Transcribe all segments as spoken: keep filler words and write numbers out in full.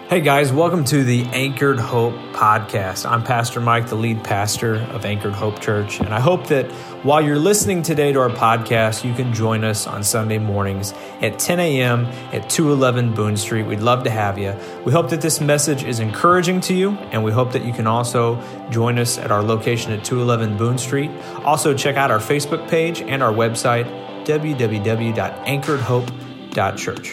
Hey guys, welcome to the Anchored Hope podcast. I'm Pastor Mike, the lead pastor of Anchored Hope Church, and I hope that while you're listening today to our podcast, you can join us on Sunday mornings at ten a.m. at two eleven Boone Street. We'd love to have you. We hope that this message is encouraging to you, and we hope that you can also join us at our location at two eleven Boone Street. Also, check out our Facebook page and our website, w w w dot anchored hope dot church.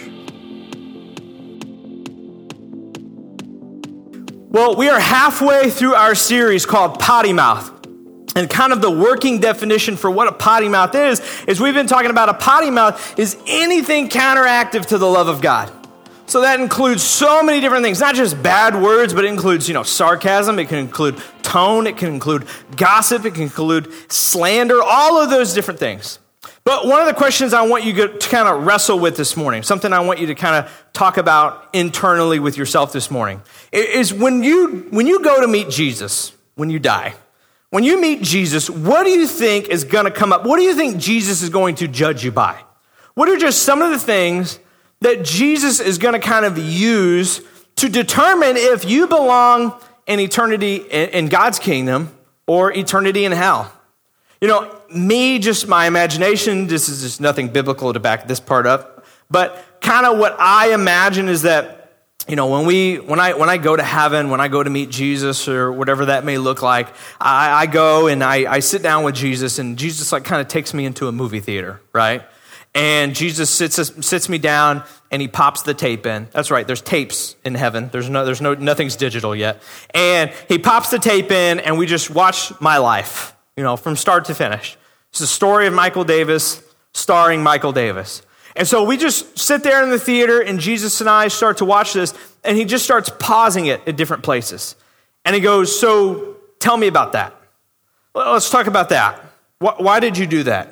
Well, we are halfway through our series called Potty Mouth. And kind of the working definition for what a potty mouth is, is we've been talking about a potty mouth is anything counteractive to the love of God. So that includes so many different things, not just bad words, but it includes, you know, sarcasm, it can include tone, it can include gossip, it can include slander, all of those different things. But one of the questions I want you to kind of wrestle with this morning, something I want you to kind of talk about internally with yourself this morning, is when you when you go to meet Jesus, when you die, when you meet Jesus, what do you think is going to come up? What do you think Jesus is going to judge you by? What are just some of the things that Jesus is going to kind of use to determine if you belong in eternity in God's kingdom or eternity in hell? You know, me, just my imagination, this is just nothing biblical to back this part up, but kind of what I imagine is that, you know, when we, when I, when I go to heaven, when I go to meet Jesus or whatever that may look like, I, I go and I, I sit down with Jesus, and Jesus like kind of takes me into a movie theater, right? And Jesus sits sits me down and he pops the tape in. That's right, there's tapes in heaven. There's no, there's no, nothing's digital yet. And he pops the tape in, and we just watch my life. You know, from start to finish. It's the story of Michael Davis, starring Michael Davis. And so we just sit there in the theater, and Jesus and I start to watch this, and he just starts pausing it at different places. And he goes, so tell me about that. Well, let's talk about that. Why did you do that?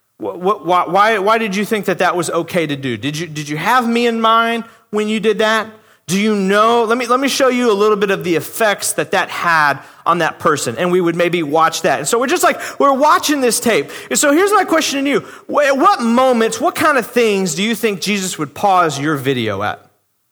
Why, why, why did you think that that was okay to do? Did you, did you have me in mind when you did that? Do you know, let me let me show you a little bit of the effects that that had on that person, and we would maybe watch that. And so we're just like, we're watching this tape. And so here's my question to you. At what moments, what kind of things do you think Jesus would pause your video at?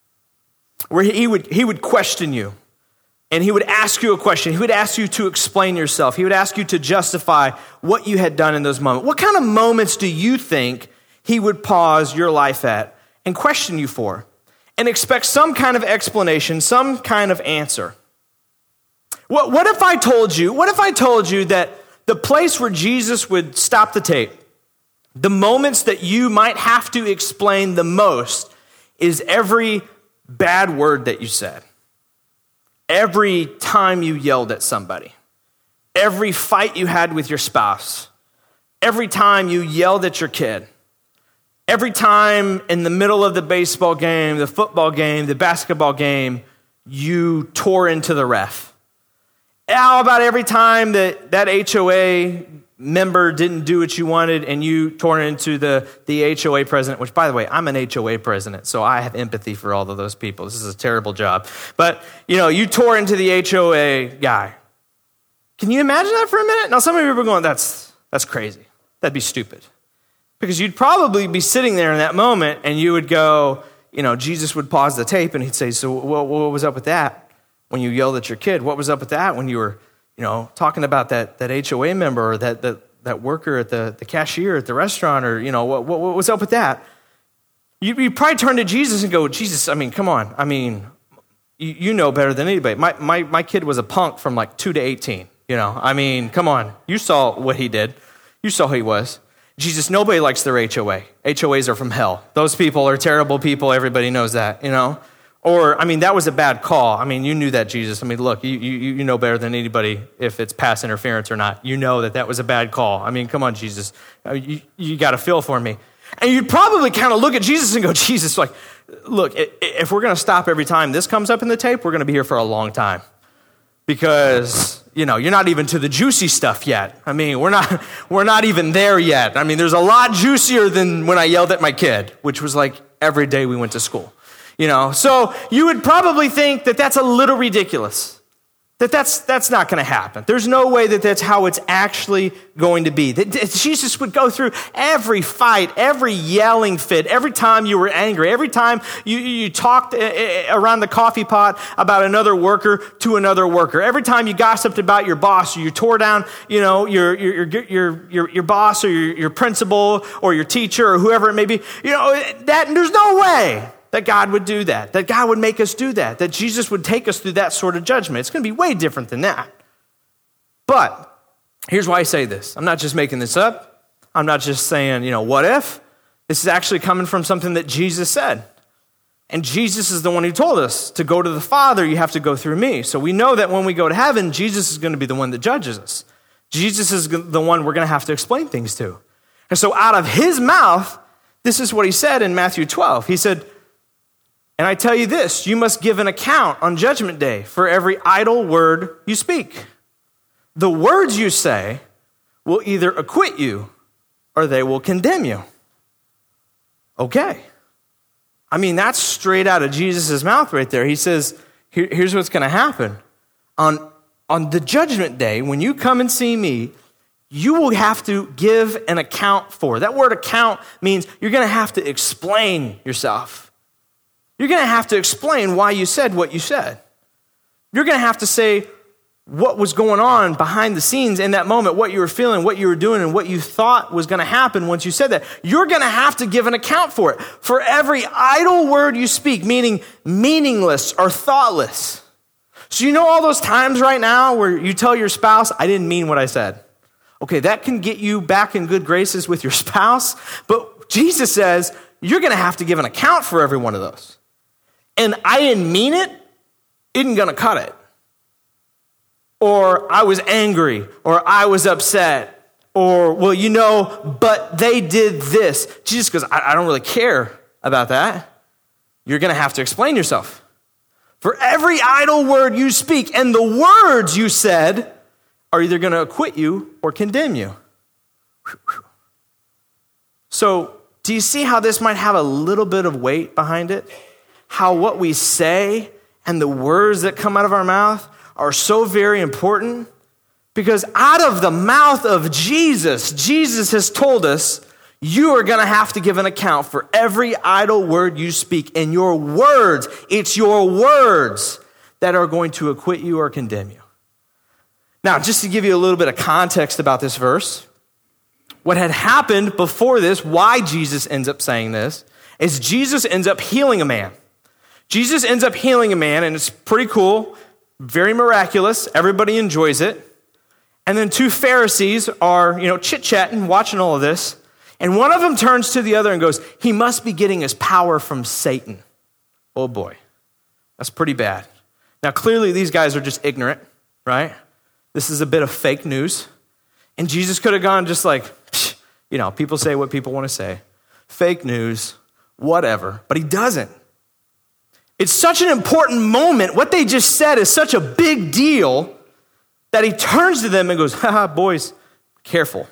Where he would he would question you, and he would ask you a question. He would ask you to explain yourself. He would ask you to justify what you had done in those moments. What kind of moments do you think he would pause your life at and question you for? And expect some kind of explanation, some kind of answer. What, what if I told you, what if I told you that the place where Jesus would stop the tape, the moments that you might have to explain the most, is every bad word that you said, every time you yelled at somebody, every fight you had with your spouse, every time you yelled at your kid, every time in the middle of the baseball game, the football game, the basketball game, you tore into the ref. How about every time that that H O A member didn't do what you wanted and you tore into the, the H O A president, which, by the way, I'm an H O A president, so I have empathy for all of those people. This is a terrible job. But, you know, you tore into the H O A guy. Can you imagine that for a minute? Now, some of you are going, that's that's crazy. That'd be stupid. Because you'd probably be sitting there in that moment, and you would go, you know, Jesus would pause the tape, and he'd say, so what, what was up with that when you yelled at your kid? What was up with that when you were, you know, talking about that that H O A member or that that, that worker at the, the cashier at the restaurant, or, you know, what, what, what was up with that? You, you'd probably turn to Jesus and go, Jesus, I mean, come on. I mean, you, you know better than anybody. My, my, my kid was a punk from like two to eighteen, you know. I mean, come on. You saw what he did. You saw who he was. Jesus, nobody likes their H O A. H O As are from hell. Those people are terrible people. Everybody knows that, you know? Or, I mean, that was a bad call. I mean, you knew that, Jesus. I mean, look, you you, you know better than anybody if it's pass interference or not. You know that that was a bad call. I mean, come on, Jesus. You, you got to feel for me. And you'd probably kind of look at Jesus and go, Jesus, like, look, if we're going to stop every time this comes up in the tape, we're going to be here for a long time. Because, you know, you're not even to the juicy stuff yet. I mean, we're not we're not even there yet. I mean, there's a lot juicier than when I yelled at my kid, which was like every day we went to school. You know, so you would probably think that that's a little ridiculous. That that's, that's not going to happen. There's no way that that's how it's actually going to be. That Jesus would go through every fight, every yelling fit, every time you were angry, every time you, you talked around the coffee pot about another worker to another worker, every time you gossiped about your boss, or you tore down, you know, your your your your, your boss or your, your principal or your teacher or whoever it may be, you know, that there's no way that God would do that, that God would make us do that, that Jesus would take us through that sort of judgment. It's going to be way different than that. But here's why I say this. I'm not just making this up. I'm not just saying, you know, what if? This is actually coming from something that Jesus said. And Jesus is the one who told us to go to the Father, you have to go through me. So we know that when we go to heaven, Jesus is going to be the one that judges us. Jesus is the one we're going to have to explain things to. And so out of his mouth, this is what he said in Matthew twelve. He said, and I tell you this, you must give an account on Judgment Day for every idle word you speak. The words you say will either acquit you or they will condemn you. Okay. I mean, that's straight out of Jesus' mouth right there. He says, Here, here's what's going to happen. On, on the Judgment Day, when you come and see me, you will have to give an account for. That word account means you're going to have to explain yourself. You're going to have to explain why you said what you said. You're going to have to say what was going on behind the scenes in that moment, what you were feeling, what you were doing, and what you thought was going to happen once you said that. You're going to have to give an account for it. For every idle word you speak, meaning meaningless or thoughtless. So you know all those times right now where you tell your spouse, I didn't mean what I said. Okay, that can get you back in good graces with your spouse, but Jesus says you're going to have to give an account for every one of those. And I didn't mean it, isn't going to cut it. Or I was angry, or I was upset, or, well, you know, but they did this. Jesus goes, I, I don't really care about that. You're going to have to explain yourself. For every idle word you speak, and the words you said are either going to acquit you or condemn you. So, do you see how this might have a little bit of weight behind it? How what we say and the words that come out of our mouth are so very important, because out of the mouth of Jesus, Jesus has told us you are going to have to give an account for every idle word you speak. And your words, it's your words that are going to acquit you or condemn you. Now, just to give you a little bit of context about this verse, what had happened before this, why Jesus ends up saying this, is Jesus ends up healing a man. Jesus ends up healing a man, and it's pretty cool, very miraculous. Everybody enjoys it. And then two Pharisees are, you know, chit-chatting, watching all of this. And one of them turns to the other and goes, he must be getting his power from Satan. Oh boy, that's pretty bad. Now, clearly these guys are just ignorant, right? This is a bit of fake news. And Jesus could have gone just like, you know, people say what people want to say. Fake news, whatever. But he doesn't. It's such an important moment. What they just said is such a big deal that he turns to them and goes, haha, boys, careful.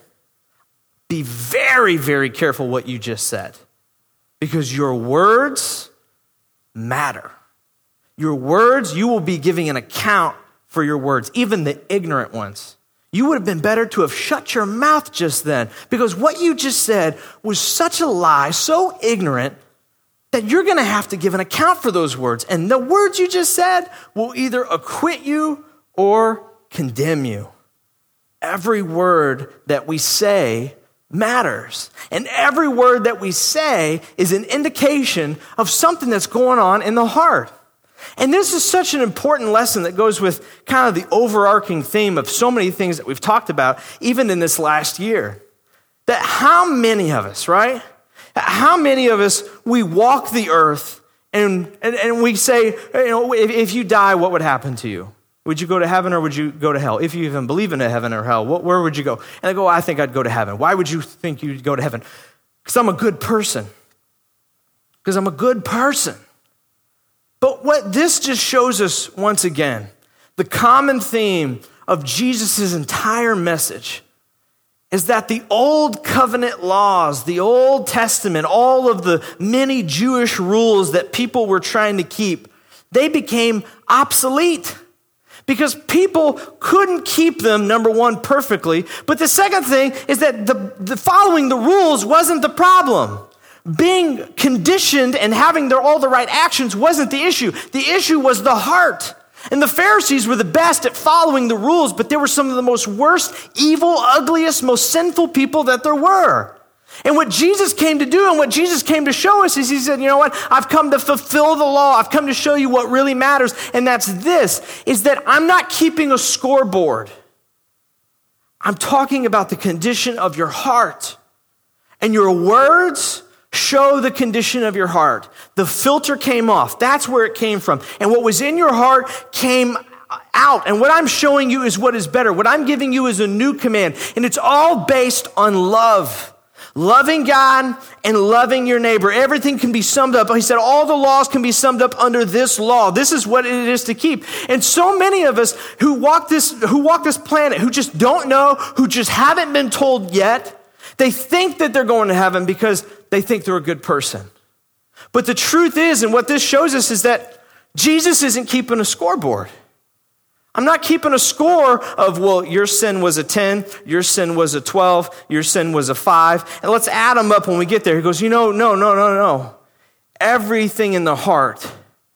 Be very, very careful what you just said, because your words matter. Your words, you will be giving an account for your words, even the ignorant ones. You would have been better to have shut your mouth just then, because what you just said was such a lie, so ignorant, that you're going to have to give an account for those words. And the words you just said will either acquit you or condemn you. Every word that we say matters. And every word that we say is an indication of something that's going on in the heart. And this is such an important lesson that goes with kind of the overarching theme of so many things that we've talked about, even in this last year. That how many of us, right? How many of us, we walk the earth and, and, and we say, you know, if, if you die, what would happen to you? Would you go to heaven or would you go to hell? If you even believe in a heaven or hell, what, where would you go? And they go, I think I'd go to heaven. Why would you think you'd go to heaven? Because I'm a good person. Because I'm a good person. But what this just shows us once again, the common theme of Jesus' entire message is that the old covenant laws, the Old Testament, all of the many Jewish rules that people were trying to keep, they became obsolete. Because people couldn't keep them, number one, perfectly. But the second thing is that the, the following the rules wasn't the problem. Being conditioned and having their, all the right actions wasn't the issue. The issue was the heart. And the Pharisees were the best at following the rules, but they were some of the most worst, evil, ugliest, most sinful people that there were. And what Jesus came to do and what Jesus came to show us is he said, you know what? I've come to fulfill the law. I've come to show you what really matters. And that's this, is that I'm not keeping a scoreboard. I'm talking about the condition of your heart. And your words show the condition of your heart. The filter came off. That's where it came from. And what was in your heart came out. And what I'm showing you is what is better. What I'm giving you is a new command. And it's all based on love. Loving God and loving your neighbor. Everything can be summed up. He said all the laws can be summed up under this law. This is what it is to keep. And so many of us who walk this, who walk this planet, who just don't know, who just haven't been told yet, they think that they're going to heaven because they think they're a good person. But the truth is, and what this shows us, is that Jesus isn't keeping a scoreboard. I'm not keeping a score of, well, your sin was a ten, your sin was a twelve, your sin was a five, and let's add them up when we get there. He goes, you know, no, no, no, no. Everything in the heart,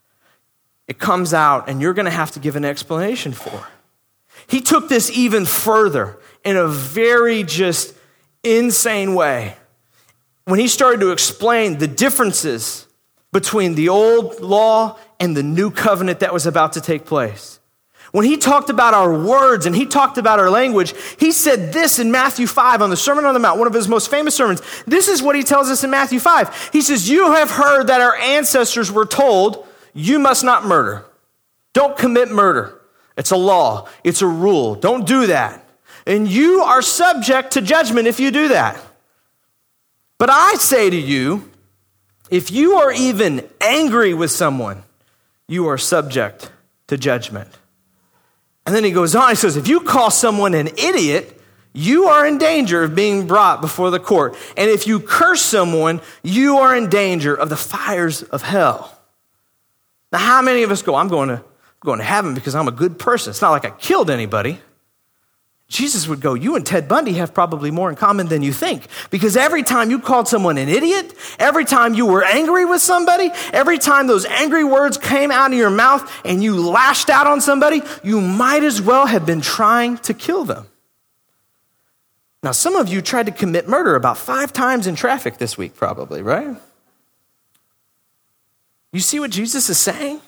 it comes out, and you're going to have to give an explanation for. He took this even further in a very just insane way. When he started to explain the differences between the old law and the new covenant that was about to take place. When he talked about our words and he talked about our language, he said this in Matthew five on the Sermon on the Mount, one of his most famous sermons. This is what he tells us in Matthew five. He says, you have heard that our ancestors were told, you must not murder. Don't commit murder. It's a law. It's a rule. Don't do that. And you are subject to judgment if you do that. But I say to you, if you are even angry with someone, you are subject to judgment. And then he goes on, he says, if you call someone an idiot, you are in danger of being brought before the court. And if you curse someone, you are in danger of the fires of hell. Now, how many of us go, I'm going to, going to heaven because I'm a good person. It's not like I killed anybody. Jesus would go, you and Ted Bundy have probably more in common than you think. Because every time you called someone an idiot, every time you were angry with somebody, every time those angry words came out of your mouth and you lashed out on somebody, you might as well have been trying to kill them. Now, some of you tried to commit murder about five times in traffic this week, probably, right? You see what Jesus is saying?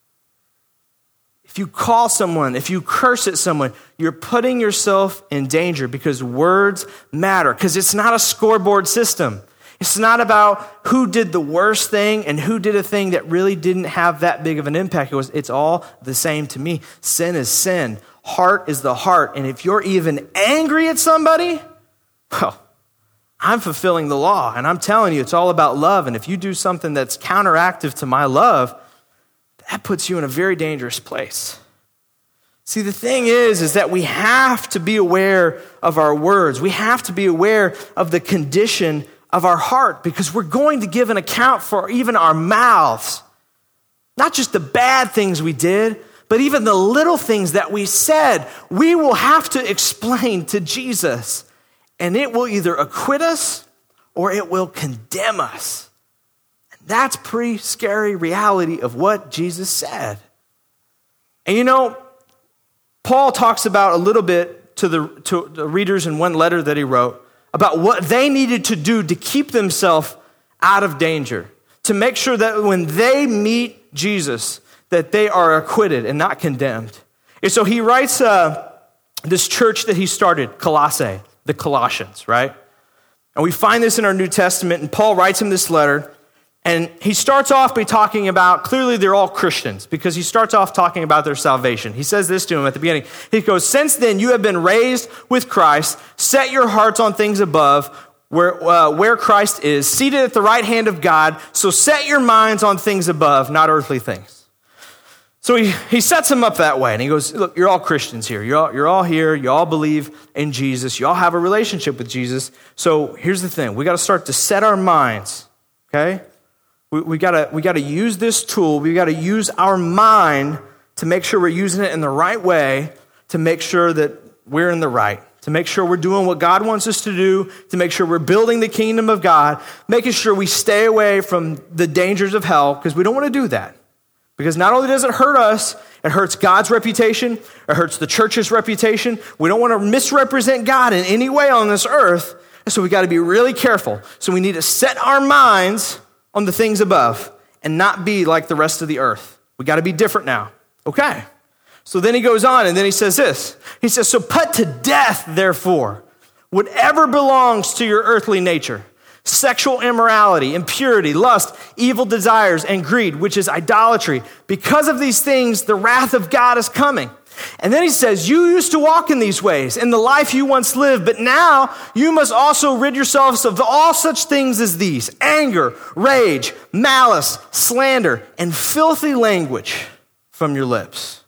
If you call someone, if you curse at someone, you're putting yourself in danger because words matter. Because it's not a scoreboard system. It's not about who did the worst thing and who did a thing that really didn't have that big of an impact. It was, it's all the same to me. Sin is sin. Heart is the heart. And if you're even angry at somebody, well, I'm fulfilling the law. And I'm telling you, it's all about love. And if you do something that's counteractive to my love, that puts you in a very dangerous place. See, the thing is, is that we have to be aware of our words. We have to be aware of the condition of our heart because we're going to give an account for even our mouths. Not just the bad things we did, but even the little things that we said. We will have to explain to Jesus, and it will either acquit us or it will condemn us. That's pretty scary reality of what Jesus said. And you know, Paul talks about a little bit to the, to the readers in one letter that he wrote about what they needed to do to keep themselves out of danger, to make sure that when they meet Jesus, that they are acquitted and not condemned. And so he writes uh, this church that he started, Colossae, the Colossians, right? And we find this in our New Testament, and Paul writes him this letter. And he starts off by talking about, clearly they're all Christians, because he starts off talking about their salvation. He says this to them at the beginning. He goes, since then you have been raised with Christ, set your hearts on things above, where, uh, where Christ is, seated at the right hand of God. So set your minds on things above, not earthly things. So he, he sets them up that way. And he goes, look, you're all Christians here. You're all, you're all here. You all believe in Jesus. You all have a relationship with Jesus. So here's the thing. We got to start to set our minds, okay? We, we gotta we gotta use this tool. We gotta use our mind to make sure we're using it in the right way, to make sure that we're in the right, to make sure we're doing what God wants us to do, to make sure we're building the kingdom of God, making sure we stay away from the dangers of hell, because we don't want to do that. Because not only does it hurt us, it hurts God's reputation, it hurts the church's reputation. We don't want to misrepresent God in any way on this earth, and so we got to be really careful. So we need to set our minds on the things above and not be like the rest of the earth. We got to be different now. Okay. So then he goes on and then he says this. He says, so put to death, therefore, whatever belongs to your earthly nature, sexual immorality, impurity, lust, evil desires, and greed, which is idolatry. Because of these things, the wrath of God is coming. And then he says, you used to walk in these ways in the life you once lived, but now you must also rid yourselves of all such things as these: anger, rage, malice, slander, and filthy language from your lips.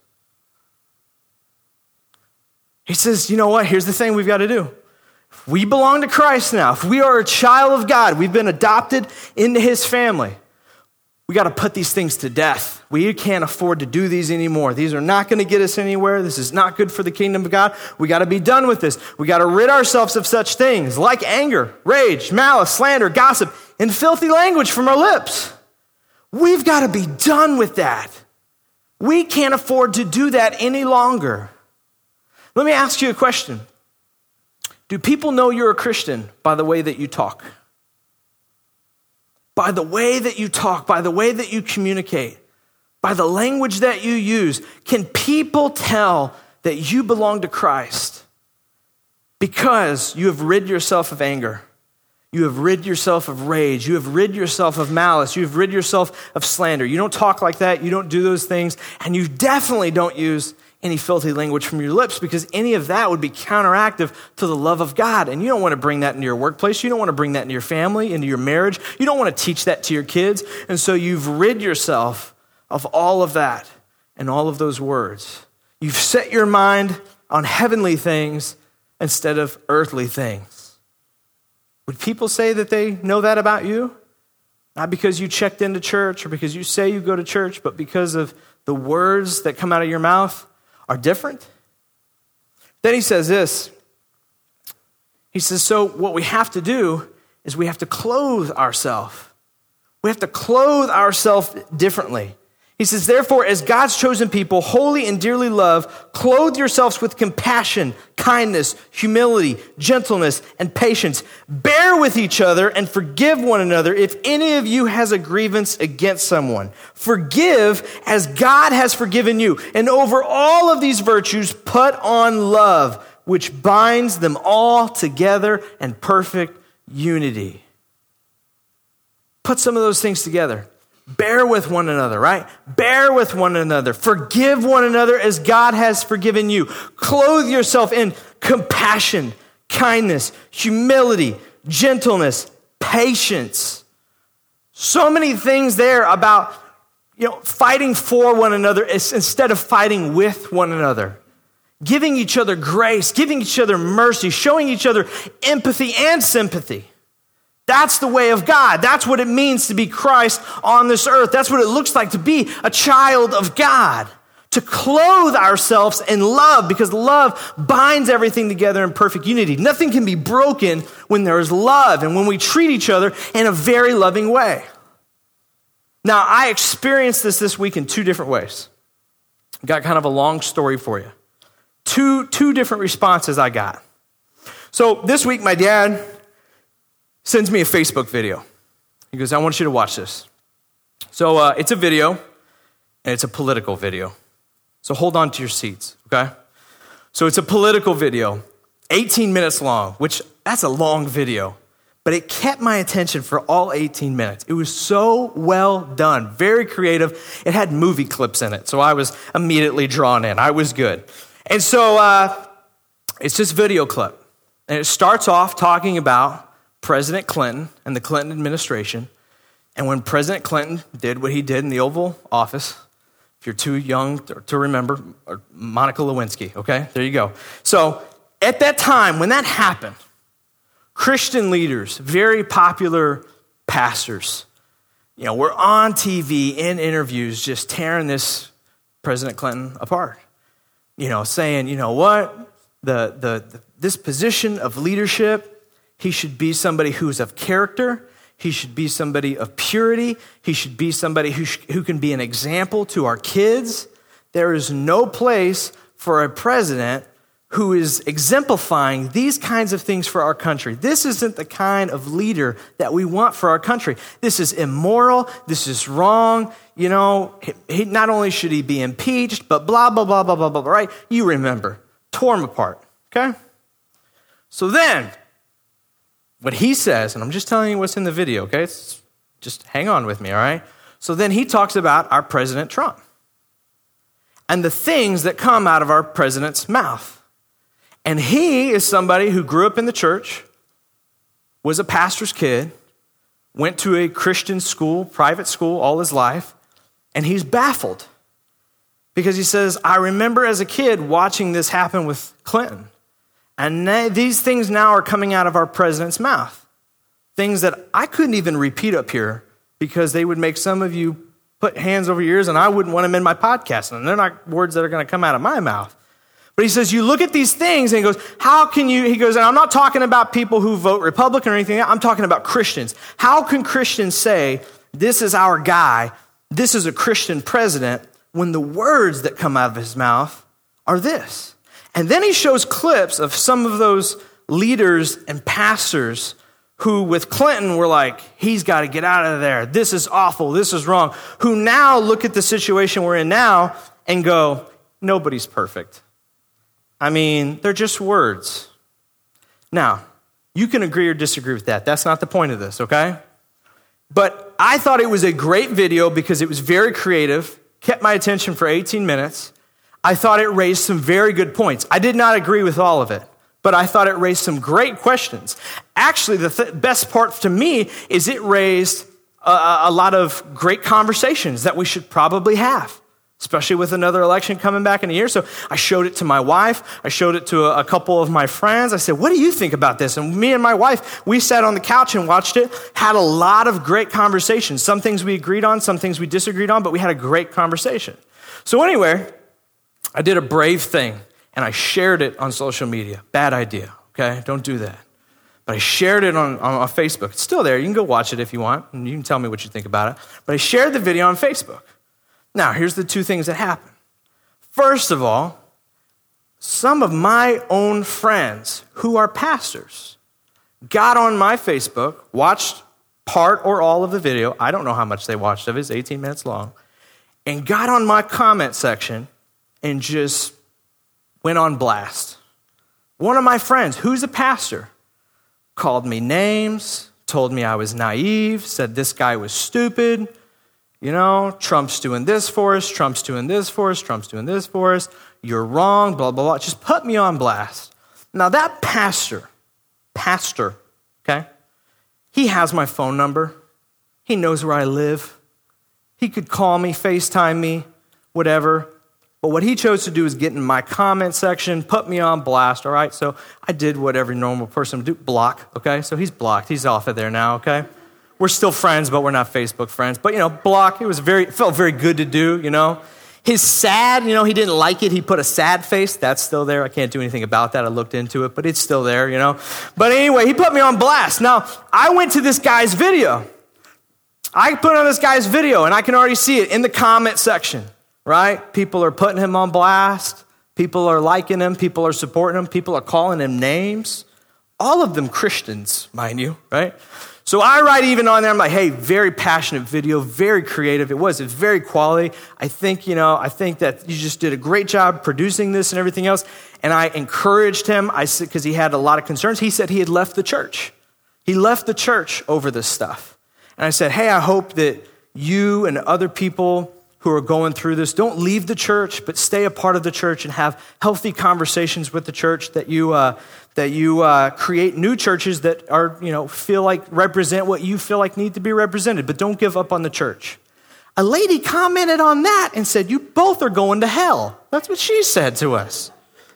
He says, you know what? Here's the thing we've got to do. If we belong to Christ now, if we are a child of God, we've been adopted into his family, we got to put these things to death. We can't afford to do these anymore. These are not going to get us anywhere. This is not good for the kingdom of God. We got to be done with this. We got to rid ourselves of such things like anger, rage, malice, slander, gossip, and filthy language from our lips. We've got to be done with that. We can't afford to do that any longer. Let me ask you a question. Do people know you're a Christian by the way that you talk? By the way that you talk, by the way that you communicate, by the language that you use, can people tell that you belong to Christ because you have rid yourself of anger, you have rid yourself of rage, you have rid yourself of malice, you have rid yourself of slander. You don't talk like that, you don't do those things, and you definitely don't use any filthy language from your lips, because any of that would be counteractive to the love of God. And you don't want to bring that into your workplace. You don't want to bring that into your family, into your marriage. You don't want to teach that to your kids. And so you've rid yourself of all of that and all of those words. You've set your mind on heavenly things instead of earthly things. Would people say that they know that about you? Not because you checked into church or because you say you go to church, but because of the words that come out of your mouth are different? Then he says this. He says, so what we have to do is we have to clothe ourselves. We have to clothe ourselves differently. He says, therefore, as God's chosen people, holy and dearly loved, clothe yourselves with compassion, kindness, humility, gentleness, and patience. Bear with each other and forgive one another if any of you has a grievance against someone. Forgive as God has forgiven you. And over all of these virtues, put on love, which binds them all together in perfect unity. Put some of those things together. Bear with one another, right? Bear with one another. Forgive one another as God has forgiven you. Clothe yourself in compassion, kindness, humility, gentleness, patience. So many things there about, you know, fighting for one another instead of fighting with one another. Giving each other grace, giving each other mercy, showing each other empathy and sympathy. That's the way of God. That's what it means to be Christ on this earth. That's what it looks like to be a child of God. To clothe ourselves in love, because love binds everything together in perfect unity. Nothing can be broken when there is love and when we treat each other in a very loving way. Now, I experienced this this week in two different ways. Got kind of a long story for you. Two, two different responses I got. So this week, my dad sends me a Facebook video. He goes, I want you to watch this. So uh, it's a video, and it's a political video. So hold on to your seats, okay? So it's a political video, eighteen minutes long, which that's a long video, but it kept my attention for all eighteen minutes. It was so well done, very creative. It had movie clips in it, so I was immediately drawn in. I was good. And so uh, it's this video clip, and it starts off talking about President Clinton and the Clinton administration. And when President Clinton did what he did in the Oval Office, if you're too young to remember, Monica Lewinsky, okay? There you go. So at that time, when that happened, Christian leaders, very popular pastors, you know, were on T V in interviews just tearing this President Clinton apart. You know, saying, you know what, the, the, the this position of leadership, he should be somebody who's of character. He should be somebody of purity. He should be somebody who, sh- who can be an example to our kids. There is no place for a president who is exemplifying these kinds of things for our country. This isn't the kind of leader that we want for our country. This is immoral. This is wrong. You know, he, he, not only should he be impeached, but blah, blah, blah, blah, blah, blah, right? You remember. Tore him apart, okay? So then, what he says, and I'm just telling you what's in the video, okay? It's, just hang on with me, all right? So then he talks about our President Trump and the things that come out of our president's mouth. And he is somebody who grew up in the church, was a pastor's kid, went to a Christian school, private school all his life, and he's baffled because he says, I remember as a kid watching this happen with Clinton, and na- these things now are coming out of our president's mouth, things that I couldn't even repeat up here because they would make some of you put hands over your ears, and I wouldn't want them in my podcast, and they're not words that are going to come out of my mouth. But he says, you look at these things, and he goes, how can you, he goes, and I'm not talking about people who vote Republican or anything, I'm talking about Christians. How can Christians say, this is our guy, this is a Christian president, when the words that come out of his mouth are this? And then he shows clips of some of those leaders and pastors who with Clinton were like, he's got to get out of there, this is awful, this is wrong, who now look at the situation we're in now and go, nobody's perfect. I mean, they're just words. Now, you can agree or disagree with that. That's not the point of this, okay? But I thought it was a great video because it was very creative, kept my attention for eighteen minutes. I thought it raised some very good points. I did not agree with all of it, but I thought it raised some great questions. Actually, the th- best part to me is it raised a, a lot of great conversations that we should probably have, especially with another election coming back in a year. So I showed it to my wife. I showed it to a, a couple of my friends. I said, what do you think about this? And me and my wife, we sat on the couch and watched it, had a lot of great conversations. Some things we agreed on, some things we disagreed on, but we had a great conversation. So anyway, I did a brave thing, and I shared it on social media. Bad idea, okay? Don't do that. But I shared it on, on, on Facebook. It's still there. You can go watch it if you want, and you can tell me what you think about it. But I shared the video on Facebook. Now, here's the two things that happen. First of all, some of my own friends who are pastors got on my Facebook, watched part or all of the video. I don't know how much they watched of it. It's eighteen minutes long. And got on my comment section and just went on blast. One of my friends, who's a pastor, called me names, told me I was naive, said this guy was stupid. You know, Trump's doing this for us, Trump's doing this for us, Trump's doing this for us, you're wrong, blah, blah, blah. Just put me on blast. Now that pastor, pastor, okay, he has my phone number. He knows where I live. He could call me, FaceTime me, whatever. But what he chose to do is get in my comment section, put me on blast, all right? So I did what every normal person would do, block, okay? So he's blocked. He's off of there now, okay? We're still friends, but we're not Facebook friends. But, you know, block, it was very, it felt very good to do, you know. His sad, you know, he didn't like it. He put a sad face. That's still there. I can't do anything about that. I looked into it, but it's still there, you know. But anyway, he put me on blast. Now, I went to this guy's video. I put on this guy's video, and I can already see it in the comment section, right? People are putting him on blast. People are liking him. People are supporting him. People are calling him names. All of them Christians, mind you, right? So I write even on there, I'm like, hey, very passionate video, very creative. It was, it's very quality. I think, you know, I think that you just did a great job producing this and everything else. And I encouraged him, I said, because he had a lot of concerns. He said he had left the church. He left the church over this stuff. And I said, hey, I hope that you and other people who are going through this don't leave the church, but stay a part of the church and have healthy conversations with the church, that you uh, that you uh, create new churches that are, you know, feel like represent what you feel like need to be represented, but don't give up on the church. A lady commented on that and said, you both are going to hell. That's what she said to us.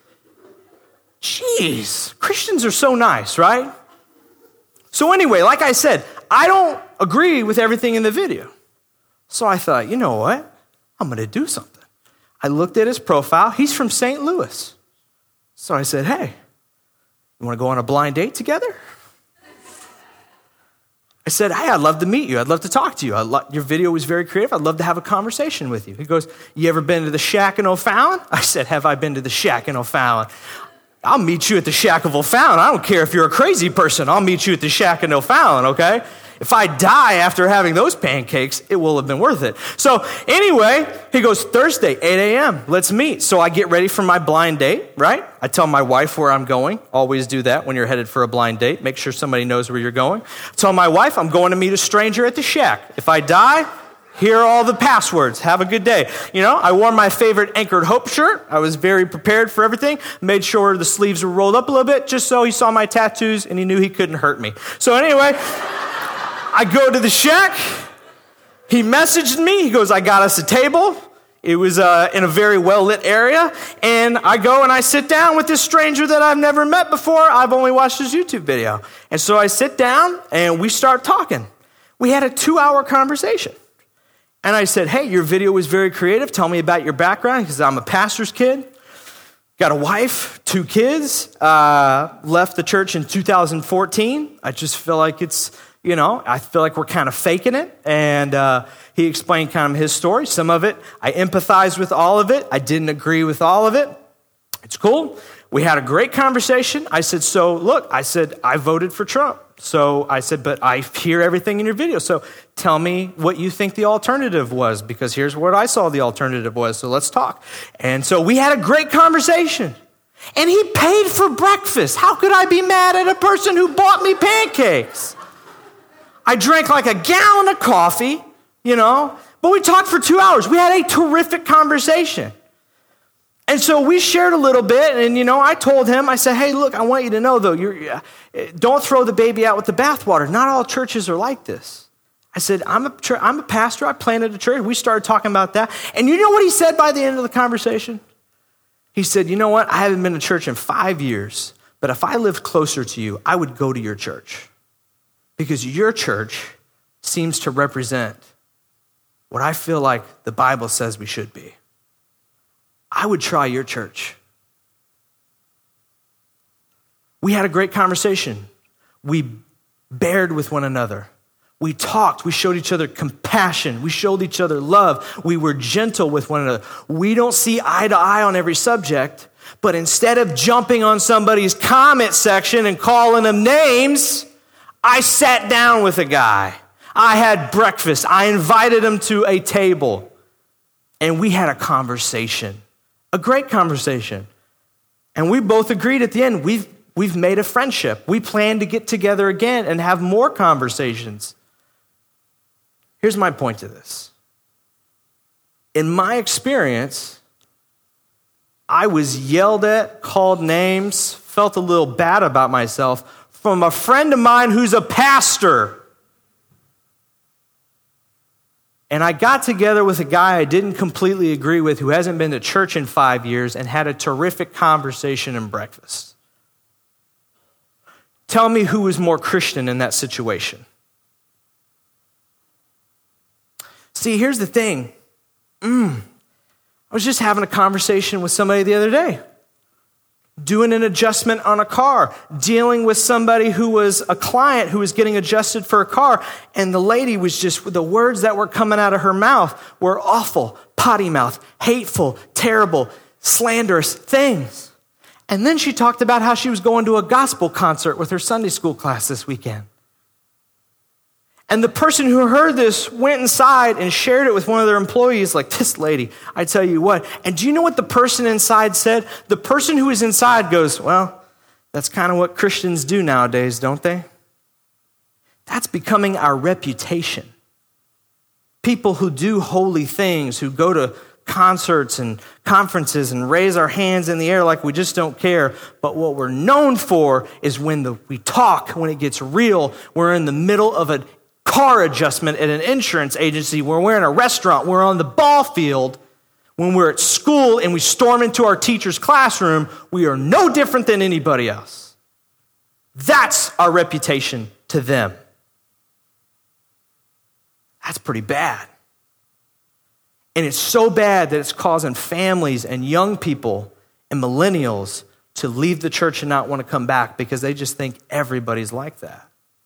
Jeez, Christians are so nice, right? So anyway, like I said, I don't agree with everything in the video. So I thought, you know what? I'm going to do something. I looked at his profile. He's from Saint Louis. So I said, hey, you want to go on a blind date together? I said, hey, I'd love to meet you. I'd love to talk to you. I lo- your video was very creative. I'd love to have a conversation with you. He goes, you ever been to the Shack in O'Fallon? I said, have I been to the Shack in O'Fallon? I'll meet you at the Shack of O'Fallon. I don't care if you're a crazy person. I'll meet you at the Shack in O'Fallon, okay? If I die after having those pancakes, it will have been worth it. So anyway, he goes, Thursday, eight a.m., let's meet. So I get ready for my blind date, right? I tell my wife where I'm going. Always do that when you're headed for a blind date. Make sure somebody knows where you're going. I tell my wife I'm going to meet a stranger at the Shack. If I die, here are all the passwords. Have a good day. You know, I wore my favorite Anchored Hope shirt. I was very prepared for everything. Made sure the sleeves were rolled up a little bit just so he saw my tattoos and he knew he couldn't hurt me. So anyway, I go to the Shack. He messaged me. He goes, I got us a table. It was uh, in a very well-lit area. And I go and I sit down with this stranger that I've never met before. I've only watched his YouTube video. And so I sit down and we start talking. We had a two-hour conversation. And I said, hey, your video was very creative. Tell me about your background, because I'm a pastor's kid. Got a wife, two kids. Uh, left the church in two thousand fourteen. I just feel like it's, you know, I feel like we're kind of faking it. And uh, he explained kind of his story. Some of it, I empathized with all of it. I didn't agree with all of it. It's cool. We had a great conversation. I said, so look, I said, I voted for Trump. So I said, but I hear everything in your video. So tell me what you think the alternative was, because here's what I saw the alternative was. So let's talk. And so we had a great conversation. And he paid for breakfast. How could I be mad at a person who bought me pancakes? I drank like a gallon of coffee, you know, but we talked for two hours. We had a terrific conversation. And so we shared a little bit, and, you know, I told him, I said, hey, look, I want you to know, though, you're, uh, don't throw the baby out with the bathwater. Not all churches are like this. I said, I'm a, I'm a pastor. I planted a church. We started talking about that. And you know what he said by the end of the conversation? He said, you know what? I haven't been to church in five years, but if I lived closer to you, I would go to your church, because your church seems to represent what I feel like the Bible says we should be. I would try your church. We had a great conversation. We bared with one another. We talked. We showed each other compassion. We showed each other love. We were gentle with one another. We don't see eye to eye on every subject, but instead of jumping on somebody's comment section and calling them names, I sat down with a guy. I had breakfast. I invited him to a table, and we had a conversation. A great conversation. And we both agreed at the end, we've, we've made a friendship. We plan to get together again and have more conversations. Here's my point to this. In my experience, I was yelled at, called names, felt a little bad about myself from a friend of mine who's a pastor. And I got together with a guy I didn't completely agree with, who hasn't been to church in five years, and had a terrific conversation and breakfast. Tell me who was more Christian in that situation. See, here's the thing. Mm, I was just having a conversation with somebody the other day, doing an adjustment on a car, dealing with somebody who was a client who was getting adjusted for a car, and the lady was just, the words that were coming out of her mouth were awful, potty mouth, hateful, terrible, slanderous things. And then she talked about how she was going to a gospel concert with her Sunday school class this weekend. And the person who heard this went inside and shared it with one of their employees, like, this lady, I tell you what. And do you know what the person inside said? The person who was inside goes, well, that's kind of what Christians do nowadays, don't they? That's becoming our reputation. People who do holy things, who go to concerts and conferences and raise our hands in the air like we just don't care. But what we're known for is when the, we talk, when it gets real, we're in the middle of a car adjustment at an insurance agency, when we're in a restaurant, we're on the ball field, when we're at school and we storm into our teacher's classroom, we are no different than anybody else. That's our reputation to them. That's pretty bad. And it's so bad that it's causing families and young people and millennials to leave the church and not want to come back because they just think everybody's like that.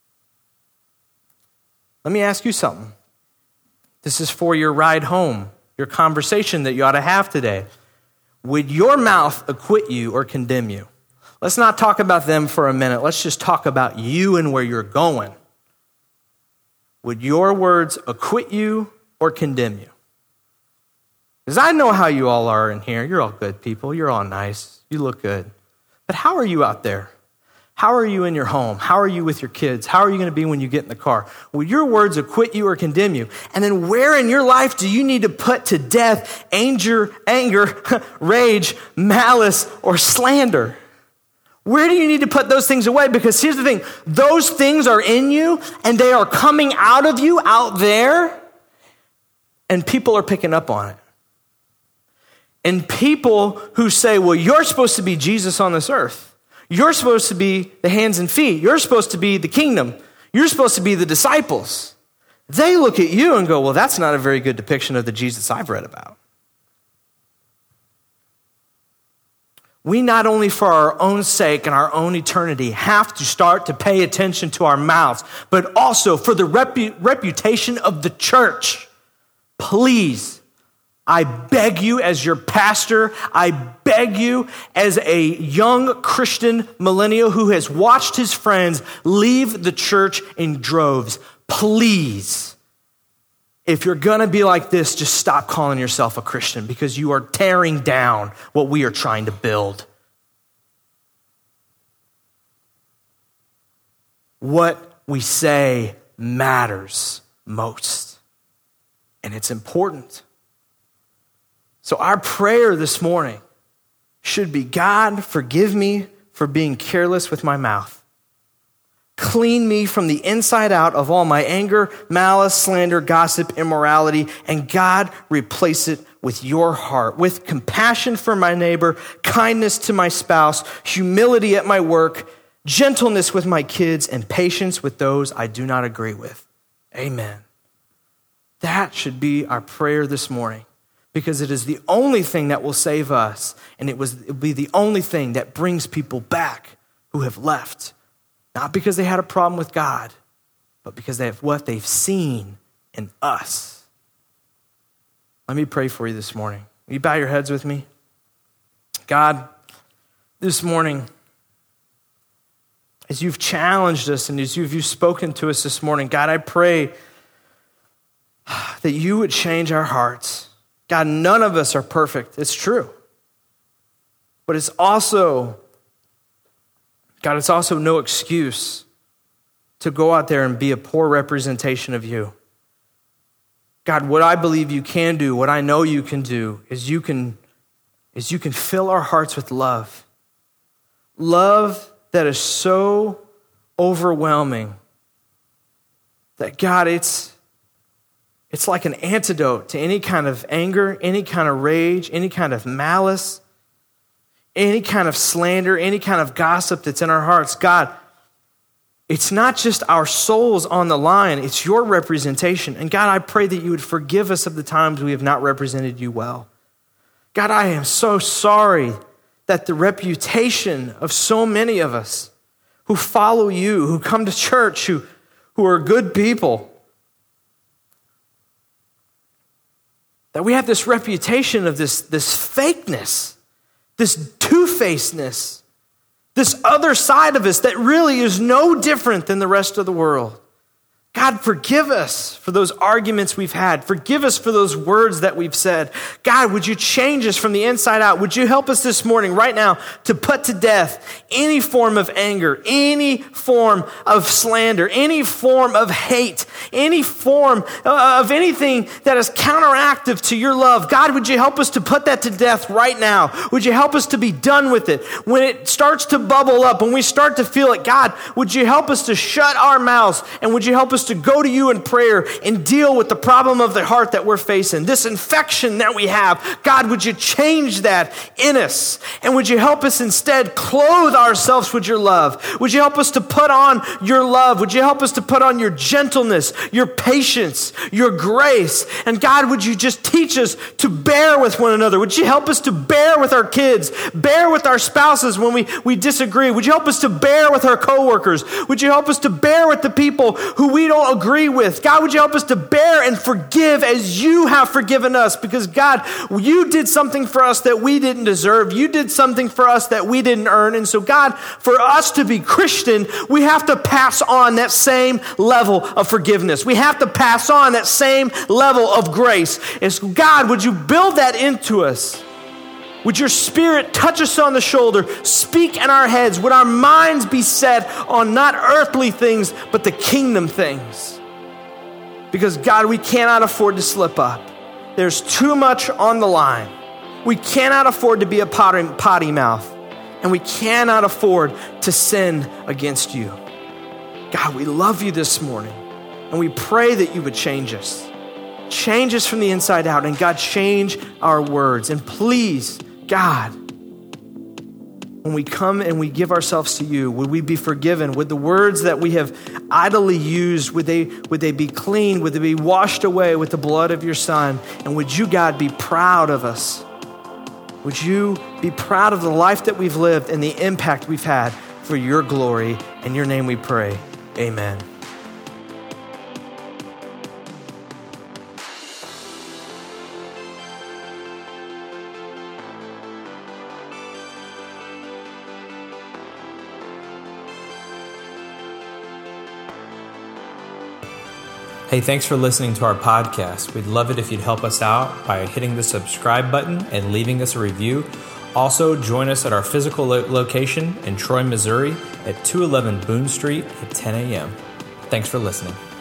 Let me ask you something. This is for your ride home, your conversation that you ought to have today. Would your mouth acquit you or condemn you? Let's not talk about them for a minute. Let's just talk about you and where you're going. Would your words acquit you or condemn you? Because I know how you all are in here. You're all good people. You're all nice. You look good. But how are you out there? How are you in your home? How are you with your kids? How are you going to be when you get in the car? Will your words acquit you or condemn you? And then where in your life do you need to put to death anger, anger, rage, malice, or slander? Where do you need to put those things away? Because here's the thing. Those things are in you and they are coming out of you out there and people are picking up on it. And people who say, well, you're supposed to be Jesus on this earth. You're supposed to be the hands and feet. You're supposed to be the kingdom. You're supposed to be the disciples. They look at you and go, well, that's not a very good depiction of the Jesus I've read about. We not only for our own sake and our own eternity have to start to pay attention to our mouths, but also for the repu- reputation of the church. Please, I beg you as your pastor, I beg you as a young Christian millennial who has watched his friends leave the church in droves, please, if you're gonna be like this, just stop calling yourself a Christian because you are tearing down what we are trying to build. What we say matters most, and it's important. So our prayer this morning should be, God, forgive me for being careless with my mouth. Clean me from the inside out of all my anger, malice, slander, gossip, immorality, and God, replace it with your heart, with compassion for my neighbor, kindness to my spouse, humility at my work, gentleness with my kids, and patience with those I do not agree with. Amen. That should be our prayer this morning because it is the only thing that will save us, and it was, it will be the only thing that brings people back who have left. Not because they had a problem with God, but because they have what they've seen in us. Let me pray for you this morning. Will you bow your heads with me? God, this morning, as you've challenged us and as you've, you've spoken to us this morning, God, I pray that you would change our hearts. God, none of us are perfect. It's true. But it's also God, it's also no excuse to go out there and be a poor representation of you. God, what I believe you can do, what I know you can do, is you can, is you can fill our hearts with love. Love that is so overwhelming that, God, it's, it's like an antidote to any kind of anger, any kind of rage, any kind of malice, any kind of slander, any kind of gossip that's in our hearts. God, it's not just our souls on the line, it's your representation. And God, I pray that you would forgive us of the times we have not represented you well. God, I am so sorry that the reputation of so many of us who follow you, who come to church, who, who are good people, that we have this reputation of this, this fakeness, this two-facedness, this other side of us that really is no different than the rest of the world. God, forgive us for those arguments we've had. Forgive us for those words that we've said. God, would you change us from the inside out? Would you help us this morning, right now, to put to death any form of anger, any form of slander, any form of hate, any form of anything that is counteractive to your love? God, would you help us to put that to death right now? Would you help us to be done with it? When it starts to bubble up, when we start to feel it, God, would you help us to shut our mouths, and would you help us us to go to you in prayer and deal with the problem of the heart that we're facing. This infection that we have, God, would you change that in us? And would you help us instead clothe ourselves with your love? Would you help us to put on your love? Would you help us to put on your gentleness, your patience, your grace? And God, would you just teach us to bear with one another? Would you help us to bear with our kids, bear with our spouses when we, we disagree? Would you help us to bear with our coworkers? Would you help us to bear with the people who we don't agree with? God, would you help us to bear and forgive as you have forgiven us? Because God, you did something for us that we didn't deserve. You did something for us that we didn't earn. And so God, for us to be Christian, we have to pass on that same level of forgiveness. We have to pass on that same level of grace. And so God, would you build that into us? Would your Spirit touch us on the shoulder, speak in our heads? Would our minds be set on not earthly things, but the kingdom things? Because God, we cannot afford to slip up. There's too much on the line. We cannot afford to be a potty, potty mouth, and we cannot afford to sin against you. God, we love you this morning, and we pray that you would change us. Change us from the inside out, and God, change our words. And please, God, when we come and we give ourselves to you, would we be forgiven? Would the words that we have idly used, would they, would they be clean? Would they be washed away with the blood of your Son? And would you, God, be proud of us? Would you be proud of the life that we've lived and the impact we've had for your glory? In your name we pray, amen. Hey, thanks for listening to our podcast. We'd love it if you'd help us out by hitting the subscribe button and leaving us a review. Also, join us at our physical lo- location in Troy, Missouri at two eleven Boone Street at ten a.m. Thanks for listening.